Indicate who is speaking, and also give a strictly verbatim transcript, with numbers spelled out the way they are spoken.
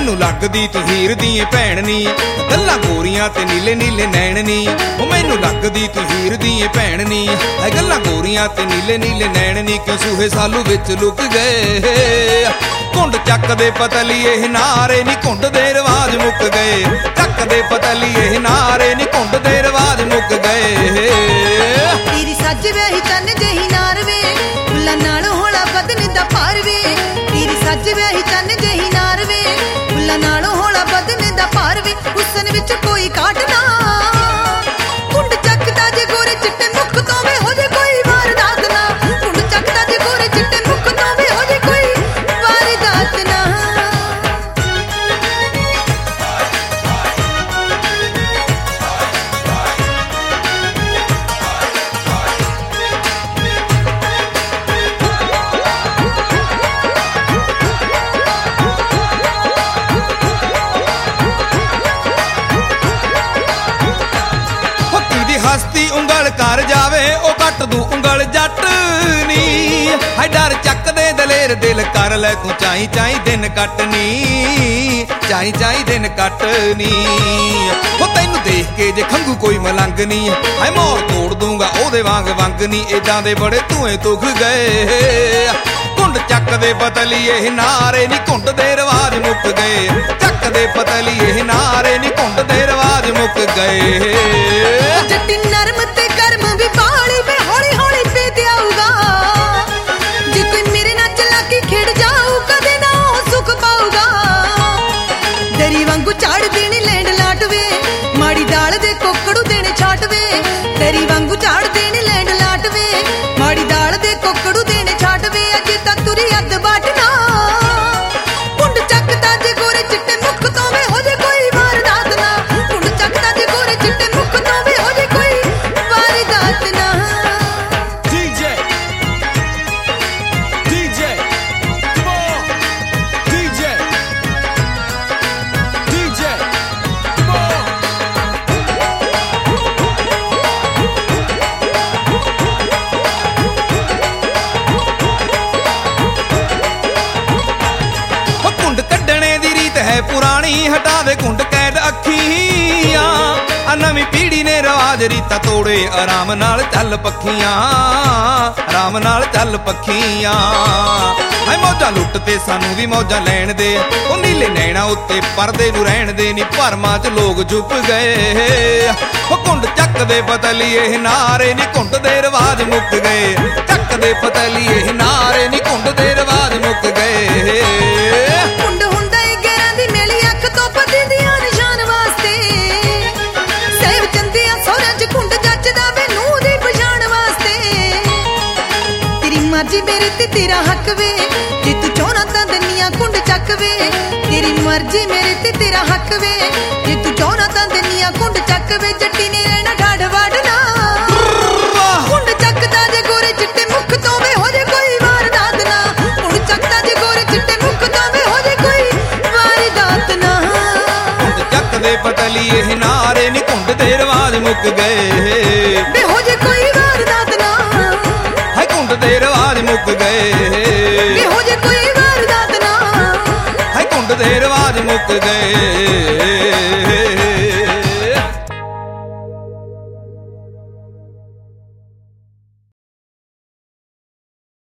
Speaker 1: मैनू लगदी तू हीर दी भैन नी, गल्लां गोरियां ते नीले नीले नैन नी। ओ मैनू लगदी तू हीर दी भैन नी, गल्लां गोरियां ते नीले नीले नैन नी। क्यों सूहे सालू विच लुक गए, घुंड चकदे पतलीए नारे नी, घुंड दे रिवाज मुक गए। चकदे पतलीए नारे नी, घुंड दे रिवाज मुक गए।
Speaker 2: तेरी सज वही चन जही नार वे, फुल्लां नाल होला बदन दा पार वे। तेरी सज वही चन जही नार वे, फुल्लां नाल होला बदन दा पार वे। हुस्न विच कोई काट ना, घुंड चकदा जे गोरे चिट्टे मुख तो वे हो जे कोई वारदात ना। घुंड चकदा जे गोरे चिट्टे मुख तो वे हो जे कोई वारदात ना।
Speaker 1: हस्ती उंगल कर जावे ओ कट दू उंगल जट नी, हाय डर चकदे दलेर दिल कर ले तू चाई चाई दिन कटनी। चाई चाई दिन कटनी, ओ तैनू देख के जे खंगू कोई मलंग नी, हाय मोर तोड़ दूंगा ओदे वांग वंग नी। इदां दे बड़े धुएं तुख गए, घुंड चकदे पतलीए नारे नी, घुंड दे रिवाज मुक गए। चकदे पतलीए नारे नी, घुंड दे रिवाज मुक गए।
Speaker 2: जट्टी नरम ते गर्म भी बाली में हौली हौली पेद आऊगा। जे कोई मेरे नाल चला के खेड़ जाऊ कदे ना हो सुख पाऊगा। दरी वांगू चाड़ देने लैंड लाट वे, माड़ी दाल दे कोकड़ू देने छाट वे। दरी वांगू चाड़ देने लैंड लाट वे, माड़ी दाल दे कोकड़ू देने छाट वे। अजे तां तुरी अद बाटना, घुंड चकदा जे गोरे चिट्टे मुख तो वे हो जे कोई वारदात ना। घुंड चकदा जे गोरे चिट्टे मुख तो वे हो जे कोई वारदात ना।
Speaker 1: DJ DJ come on DJ DJ come on. घुंड कड्डणे दी रीत है पुरानी, हटा दे घुंड कैद अखियां। नवीं पीढ़ी ने रवाज रीता तोड़े, आराम नाल चल पखियां। आराम नाल चल पखियां, हाय मौजां लुट ते सानू भी मौजां लैण दे। ओ नीले नैणा उत्ते परदे नू रहण दे नी, भरमां च लोग चुप गए। ओ घुंड चकदे पतलीए नारे नी, घुंड दे रिवाज मुक गए। चकदे पतलीए नारे नी, घुंड दे रिवाज मुक गए।
Speaker 2: घुंड हुंदा ए गैरां दी मेली अख तो पदिंदियां निशान वास्ते। सैब चंदियां सोहरां च घुंड जचदा वे नूं दी पछाण वास्ते। तेरी मर्जी मेरे ते तेरा हक वे, जे तू चाहना तां दनिया घुंड चक वे। तेरी मर्जी मेरे ते तेरा हक वे, जे तू चाहना तां दनिया घुंड चक वे। जट्टी ने रहना ढाड वाडना, घुंड चकदा जे गोरे चिट्टे मुख तो वे हो जे कोई वारदात ना। घुंड चकदा जे गोरे चिट्टे मुख तो वे हो जे कोई वारदात ना।
Speaker 1: घुंड चकदे पतलीए नारे नी, घुंड दे रिवाज मुक गए।
Speaker 2: बे हो जे कोई वारदात ना,
Speaker 1: हाय घुंड दे रिवाज मुक गए।
Speaker 2: बे हो जे कोई वारदात ना,
Speaker 1: हाय घुंड दे रिवाज मुक गए।